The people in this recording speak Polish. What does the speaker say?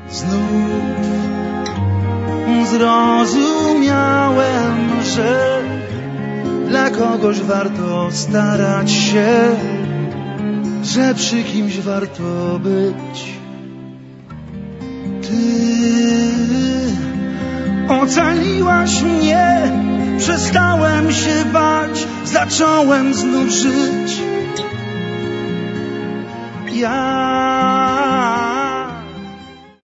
Znów zrozumiałem, że dla kogoś warto starać się, że przy kimś warto być. Ty ocaliłaś mnie, przestałem się bać, zacząłem znów żyć. Ja